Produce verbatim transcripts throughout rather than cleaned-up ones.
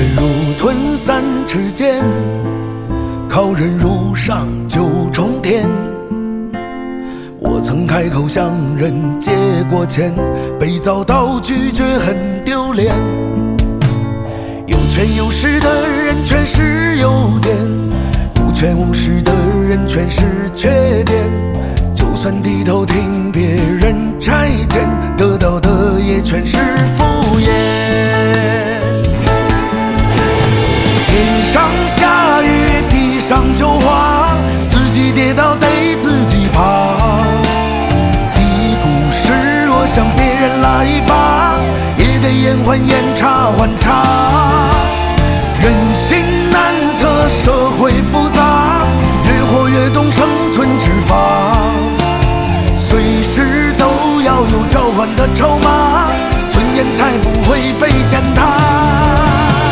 如吞三尺剑，靠人如上九重天。我曾开口向人借过钱，被遭到拒绝，很丢脸。有权有势的人全是优点，无权无势的人全是缺点。就算低头听别人拆迁，得到的也全是敷衍。天上下雨，地上就滑，自己跌倒得自己爬。一股势若想别人拉一把，也得眼还眼，察还察。人心难测，社会复杂，越活越懂生存之法。随时都要有召唤的筹码，尊严才不会被践踏。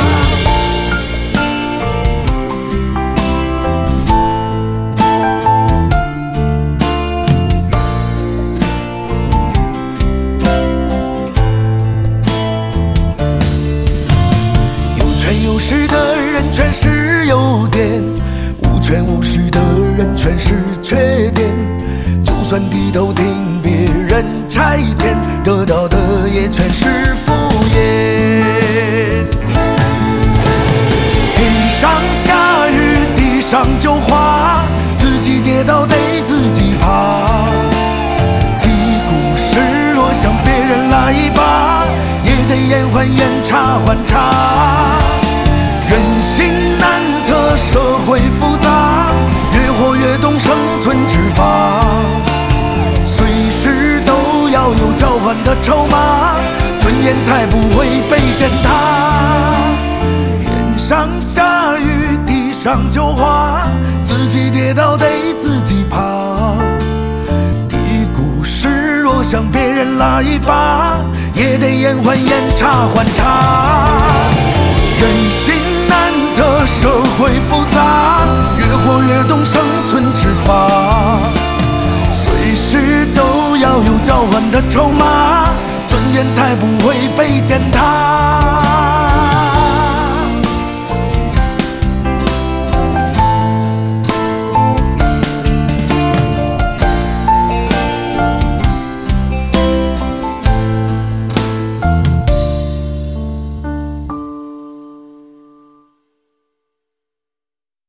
有势的人全是优点，无权无势的人全是缺点。就算低头听别人拆迁，得到的也全是敷衍。天上下雨，地上就滑，自己跌倒得自己爬。一股势若想别人拉一把，也得眼还眼，察还察。人心难测，社会复杂，越活越懂生存之法。随时都要有召唤的筹码，尊严才不会被践踏。天上下雨，地上就滑，自己跌倒得自己爬。一股势若想别人拉一把，也得眼还眼，察还察。人心难测，社会复杂，越活越懂生存之法。随时都要有召唤的筹码，尊严才不会被践踏。